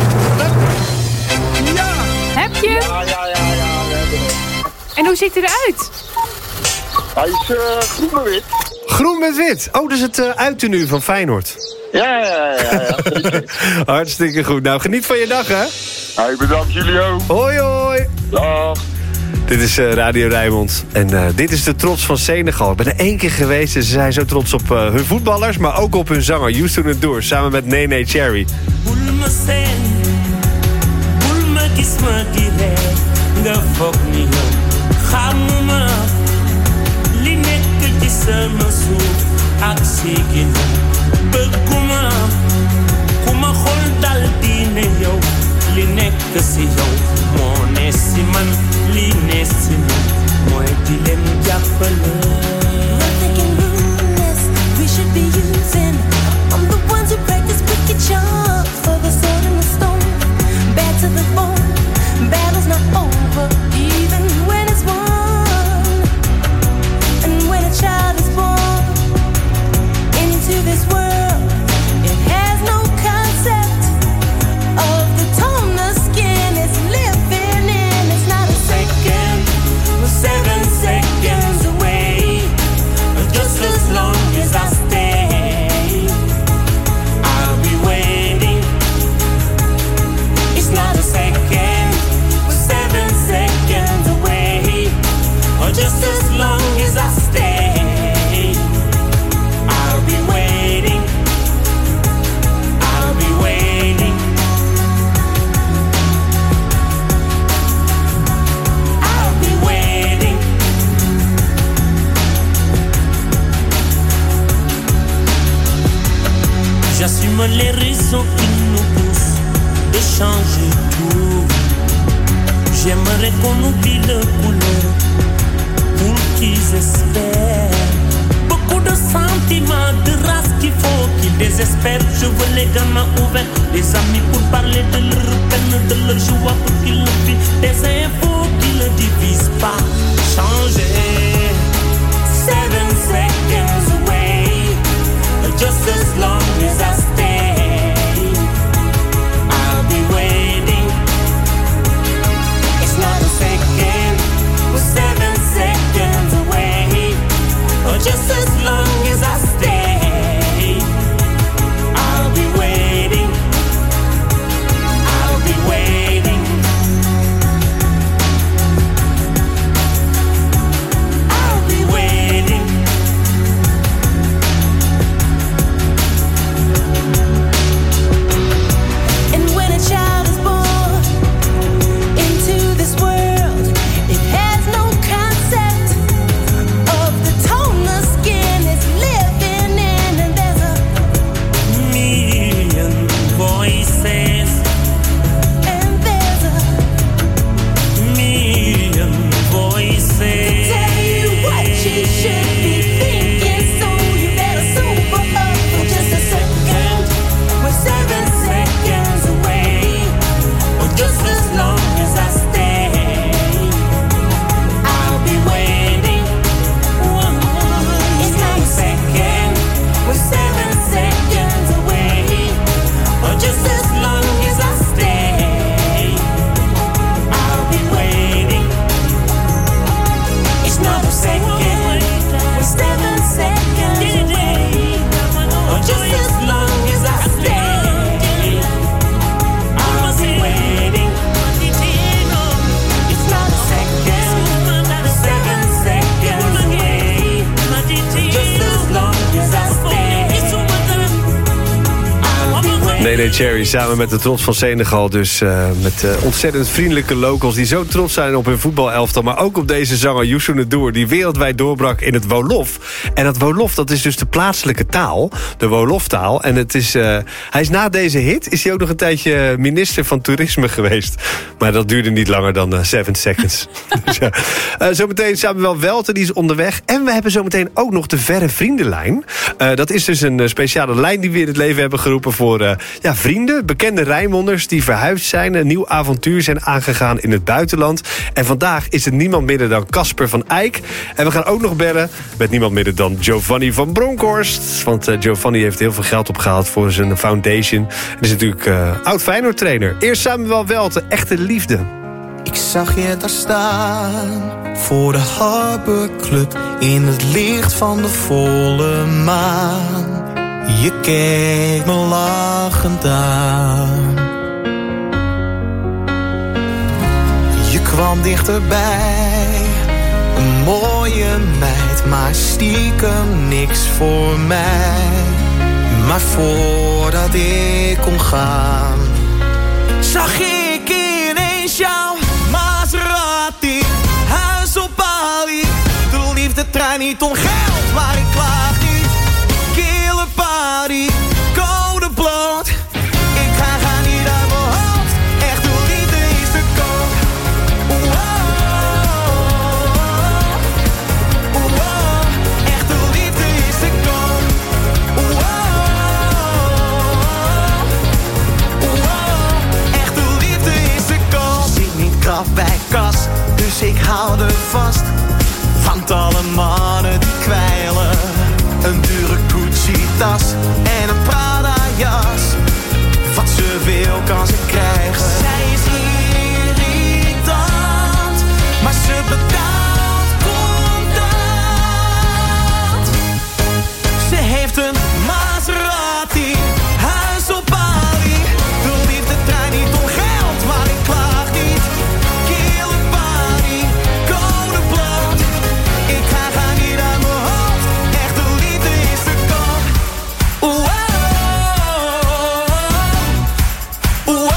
Ja! Heb je? Ja. En hoe ziet hij eruit? Hij is groen met wit. Groen met wit. Oh, dat is het uittenu van Feyenoord. Ja. Hartstikke goed. Nou, geniet van je dag, hè? Hey, bedankt jullie ook. Hoi. Dag. Dit is Radio Rijnmond. En dit is de trots van Senegal. Ik ben er 1 keer geweest en ze zijn zo trots op hun voetballers, maar ook op hun zanger Youssou N'Dour, samen met Nene Cherry. Bëgguma ku ma xool dal di ne yow li nekk si yow moo ne si man li ne si man mooy di leen jàppale. We should be using. I'm the ones who practice wicked charms for the sword and the stone. Bad to the bone. Battle's not over, even when it's won. And when a child is born into this world, it has no concept of the tone the skin is living in. It's not a second, we're 7 seconds away. Just as long as I stay, I'll be waiting. It's not a second, we're 7 seconds away. Or just as long as I stay, I'll be waiting. I'll be waiting. I'll be waiting. J'assume les raisons qui nous poussent de changer tout. J'aimerais qu'on oublie le couleur pour qu'ils espèrent. Beaucoup de sentiments, de race qu'il faut qu'ils désespèrent. Je veux les gamins ouverts, des amis pour parler de leur peine, de leur joie pour qu'ils le vivent. Des infos qui ne divisent pas. Changer. 7 seconds away. Just as long as I stay, I'll be waiting. It's not a second, we're 7 seconds away. Or just as long as I stay, I'll be waiting. I'll be waiting. I'll be waiting. Nene Cherry samen met de trots van Senegal. Dus met ontzettend vriendelijke locals die zo trots zijn op hun voetbalelftal. Maar ook op deze zanger Youssou N'Dour, die wereldwijd doorbrak in het Wolof. En dat Wolof, dat is dus de plaatselijke taal. De Woloftaal. En het is, hij is na deze hit is hij ook nog een tijdje minister van toerisme geweest. Maar dat duurde niet langer dan 7 seconds. Dus ja. Zometeen Samuel Welten, die is onderweg. En we hebben zometeen ook nog de Verre Vriendenlijn. Dat is dus een speciale lijn die we in het leven hebben geroepen voor vrienden, bekende Rijnmonders die verhuisd zijn, een nieuw avontuur zijn aangegaan in het buitenland. En vandaag is het niemand minder dan Casper van Eyck. En we gaan ook nog bellen met niemand minder dan Giovanni van Bronckhorst. Want Giovanni heeft heel veel geld opgehaald voor zijn foundation. En is natuurlijk oud Feyenoord-trainer. Eerst Samuel Welten, Echte Liefde. Ik zag je daar staan voor de Harbor Club in het licht van de volle maan. Je keek me lachend aan. Je kwam dichterbij, een mooie meid, maar stiekem niks voor mij. Maar voordat ik kon gaan, zag ik ineens jouw Maserati, huis op Bali. De liefde niet om geld, maar ik klaag niet. Kille party, code bloot. Ik ga niet uit mijn hoofd, echt houden vast, want alle mannen die kwijlen. Een dure Gucci-tas en een Prada-jas. Wat ze wil kan ze krijgen. Zij is irritant, maar ze betaalt contant. Ze heeft een Maserati, huis op Bali. De liefde draait niet om geld, maar ik klaag niet. Kille party, code blond. Ik ga niet uit mijn hoofd, echte liefde is te koop. Wow, wow,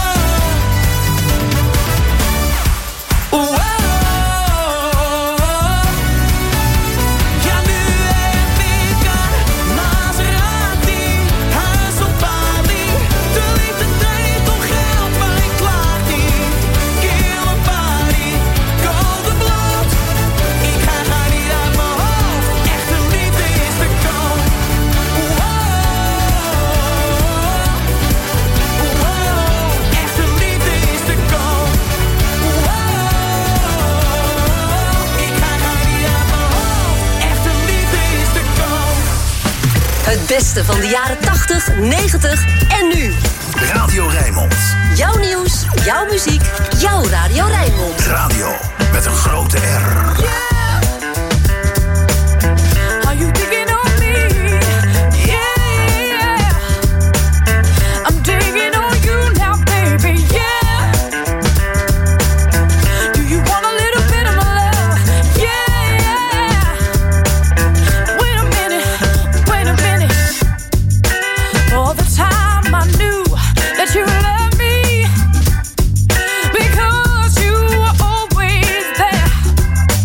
wow. Ja, nu heb ik een Maserati, huis op Bali. De liefde draait om geld, maar ik klaag niet. Kille party, code blond. Ik ga niet uit mijn hoofd, echte liefde is te koop. Echte liefde is te koop. Ik ga niet uit mijn hoofd, echte liefde is te koop. Het beste van de jaren 80, 90 en nu. Radio Rijnmond. Jouw nieuws, jouw muziek, jouw Radio Rijnmond. Radio met een grote R. Are you digging on me? Yeah. I'm digging on you now, baby. Yeah. Do you want a little bit of my love? Yeah. Wait a minute. All the time I knew that you loved me, because you were always there.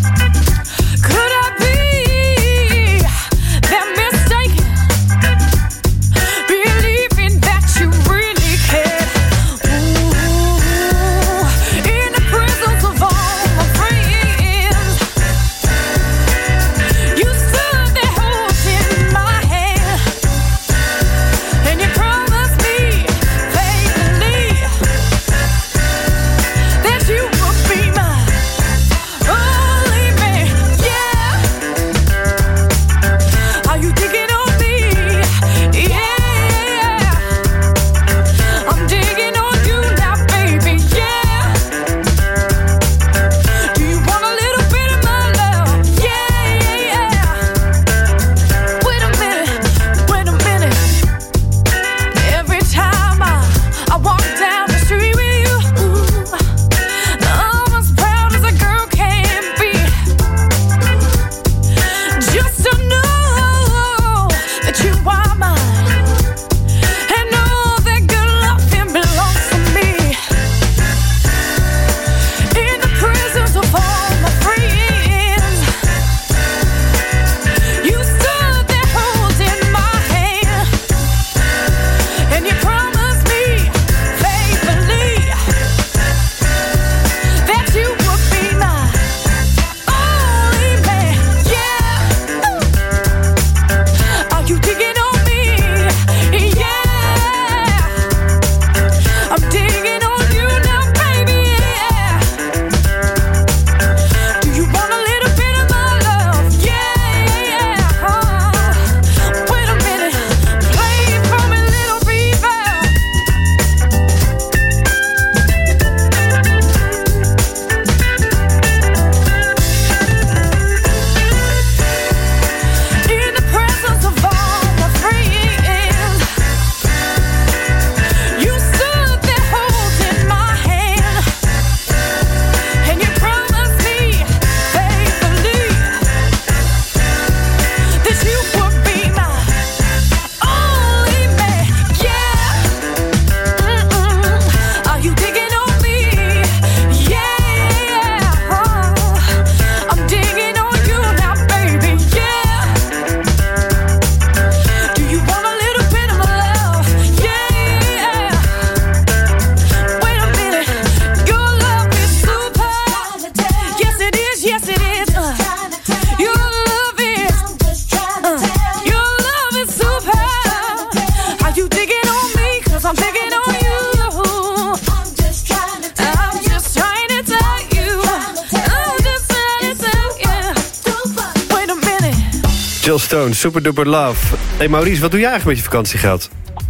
Jill Stone, Super Duper Love. Hey Maurice, wat doe jij eigenlijk met je vakantiegeld?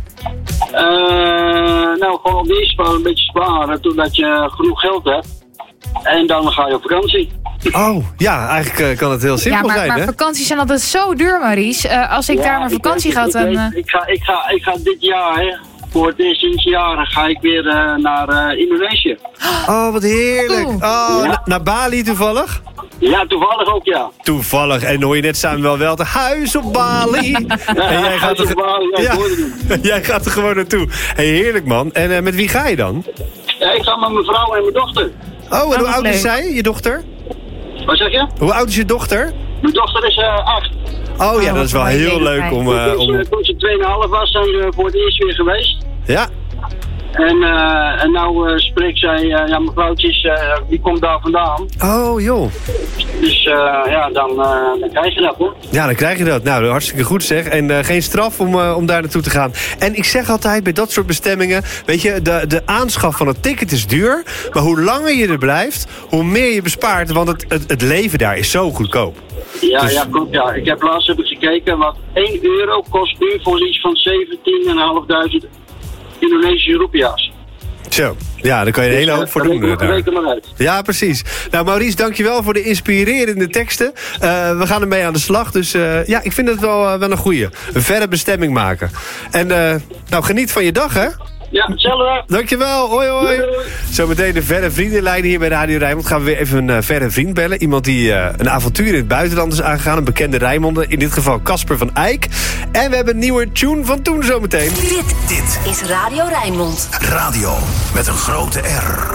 Nou, gewoon op de eerste plaats een beetje sparen, totdat je genoeg geld hebt. En dan ga je op vakantie. Oh, ja, eigenlijk kan het heel simpel zijn, maar hè? vakanties zijn altijd zo duur, Maurice. Als ik daar mijn vakantie ga, dan... Ik ga dit jaar, hè, voor het eerst sinds jaren, ga ik weer naar Indonesië. Oh, wat heerlijk. Oh, Ja. naar Bali toevallig? Ja, toevallig ook, ja. Toevallig. En hoor je net Samuel wel te huis op Bali. En jij gaat er, jij gaat er gewoon naartoe. Hey, heerlijk man. En met wie ga je dan? Ja, ik ga met mijn vrouw en mijn dochter. Oh, en hoe oud is zij, je dochter? Wat zeg je? Hoe oud is je dochter? Mijn dochter is 8. Oh ja, dat is wel heel leuk om... Toen ze 2,5 was, zijn ze voor het eerst weer geweest. Ja. En nou spreekt zij, mijn vrouwtje die komt daar vandaan. Oh joh. Dus ja, dan krijg je dat, hoor. Ja, dan krijg je dat. Nou, hartstikke goed zeg. En geen straf om daar naartoe te gaan. En ik zeg altijd bij dat soort bestemmingen... weet je, de aanschaf van het ticket is duur... maar hoe langer je er blijft, hoe meer je bespaart... want het leven daar is zo goedkoop. Ja, Dus- ja, klopt, ja. Ik heb laatst gekeken wat 1 euro kost nu voor iets van 17.500 Indonesische roepia's. Zo, ja, daar kan je een hele hoop voor doen. Reken maar uit. Ja, precies. Nou, Maurice, dankjewel voor de inspirerende teksten. We gaan ermee aan de slag. Dus ja, ik vind het wel een goeie. Een verre bestemming maken. En nou, geniet van je dag, hè? Ja, hetzelfde. Dankjewel, hoi hoi. Zometeen de verre vriendenlijn hier bij Radio Rijnmond. Gaan we weer even een verre vriend bellen. Iemand die een avontuur in het buitenland is aangegaan. Een bekende Rijnmonder. In dit geval Casper van Eyck. En we hebben een nieuwe tune van toen zometeen. Dit is Radio Rijnmond. Radio met een grote R.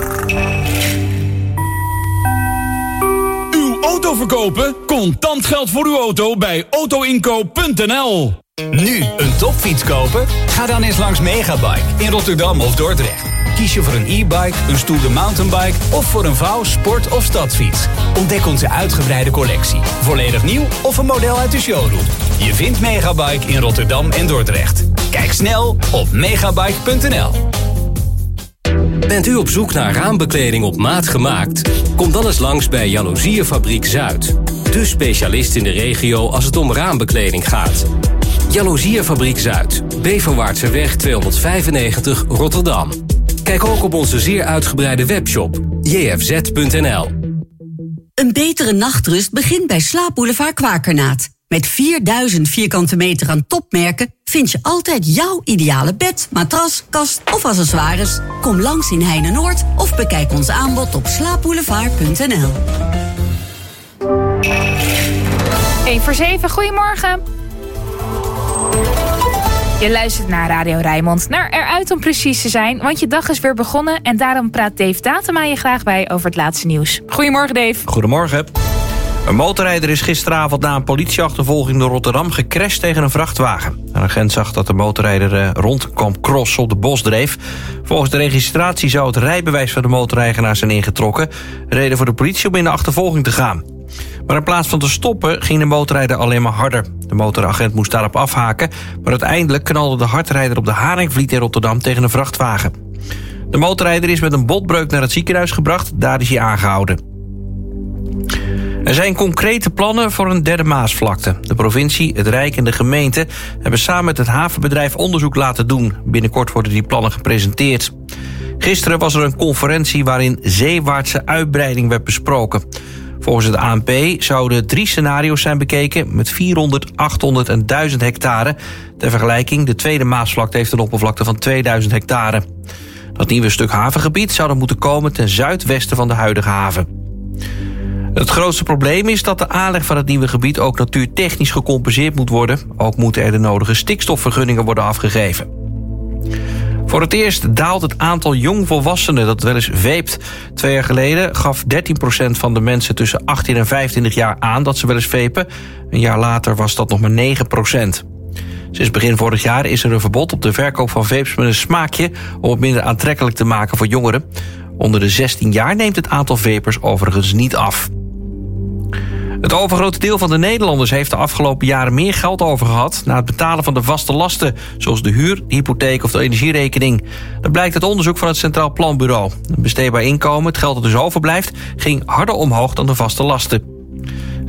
Uw auto verkopen? Contant geld voor uw auto bij autoinkoop.nl. Nu een topfiets kopen? Ga dan eens langs Megabike in Rotterdam of Dordrecht. Kies je voor een e-bike, een stoere mountainbike of voor een vouw, sport- of stadsfiets. Ontdek onze uitgebreide collectie. Volledig nieuw of een model uit de showroom. Je vindt Megabike in Rotterdam en Dordrecht. Kijk snel op megabike.nl. Bent u op zoek naar raambekleding op maat gemaakt? Kom dan eens langs bij Jaloeziefabriek Zuid. De specialist in de regio als het om raambekleding gaat. Jaloeziefabriek Zuid, Beverwaartseweg 295 Rotterdam. Kijk ook op onze zeer uitgebreide webshop jfz.nl. Een betere nachtrust begint bij Slaapboulevard Kwakernaat. Met 4000 vierkante meter aan topmerken vind je altijd jouw ideale bed, matras, kast of accessoires. Kom langs in Heine-Noord of bekijk ons aanbod op slaapboulevard.nl. 1:07, goedemorgen. Je luistert naar Radio Rijnmond. Naar eruit om precies te zijn, want je dag is weer begonnen... en daarom praat Dave Datema je graag bij over het laatste nieuws. Goedemorgen, Dave. Goedemorgen. Een motorrijder is gisteravond na een politieachtervolging door Rotterdam gecrashed tegen een vrachtwagen. Een agent zag dat de motorrijder rond kwam crossen op de bosdreef. Volgens de registratie zou het rijbewijs van de motoreigenaar zijn ingetrokken. Reden voor de politie om in de achtervolging te gaan. Maar in plaats van te stoppen ging de motorrijder alleen maar harder. De motoragent moest daarop afhaken, maar uiteindelijk knalde de hardrijder op de Haringvliet in Rotterdam tegen een vrachtwagen. De motorrijder is met een botbreuk naar het ziekenhuis gebracht, daar is hij aangehouden. Er zijn concrete plannen voor een derde Maasvlakte. De provincie, het Rijk en de gemeente hebben samen met het havenbedrijf onderzoek laten doen. Binnenkort worden die plannen gepresenteerd. Gisteren was er een conferentie waarin zeewaartse uitbreiding werd besproken. Volgens het ANP zouden 3 scenario's zijn bekeken met 400, 800 en 1000 hectare. Ter vergelijking, de tweede Maasvlakte heeft een oppervlakte van 2000 hectare. Dat nieuwe stuk havengebied zou dan moeten komen ten zuidwesten van de huidige haven. Het grootste probleem is dat de aanleg van het nieuwe gebied ook natuurtechnisch gecompenseerd moet worden. Ook moeten er de nodige stikstofvergunningen worden afgegeven. Voor het eerst daalt het aantal jongvolwassenen dat wel eens vapt. 2 jaar geleden gaf 13% van de mensen tussen 18 en 25 jaar aan dat ze wel eens vapen. Een jaar later was dat nog maar 9%. Sinds begin vorig jaar is er een verbod op de verkoop van vapes met een smaakje om het minder aantrekkelijk te maken voor jongeren. Onder de 16 jaar neemt het aantal vapers overigens niet af. Het overgrote deel van de Nederlanders heeft de afgelopen jaren meer geld over gehad na het betalen van de vaste lasten, zoals de huur, de hypotheek of de energierekening. Dat blijkt uit onderzoek van het Centraal Planbureau. Het besteedbaar inkomen, het geld dat dus overblijft, ging harder omhoog dan de vaste lasten.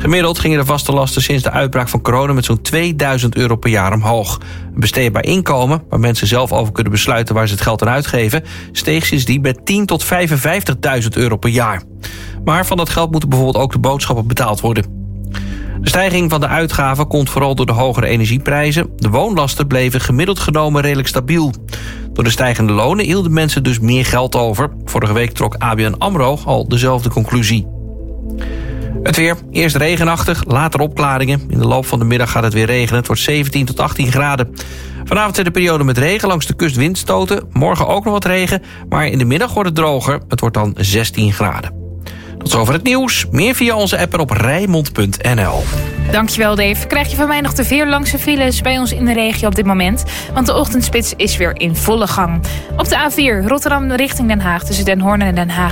Gemiddeld gingen de vaste lasten sinds de uitbraak van corona met zo'n €2000 per jaar omhoog. Een besteedbaar inkomen, waar mensen zelf over kunnen besluiten waar ze het geld aan uitgeven, steeg sindsdien met €10.000 tot €55.000 per jaar. Maar van dat geld moeten bijvoorbeeld ook de boodschappen betaald worden. De stijging van de uitgaven komt vooral door de hogere energieprijzen. De woonlasten bleven gemiddeld genomen redelijk stabiel. Door de stijgende lonen hielden mensen dus meer geld over. Vorige week trok ABN AMRO al dezelfde conclusie. Het weer, eerst regenachtig, later opklaringen. In de loop van de middag gaat het weer regenen. Het wordt 17 tot 18 graden. Vanavond zijn de periode met regen, langs de kust windstoten. Morgen ook nog wat regen, maar in de middag wordt het droger. Het wordt dan 16 graden. Tot zover het nieuws. Meer via onze app en op Rijnmond.nl. Dankjewel Dave. Krijg je van mij nog de veerlangse files bij ons in de regio op dit moment? Want de ochtendspits is weer in volle gang. Op de A4 Rotterdam richting Den Haag tussen Den Hoorn en Den Haag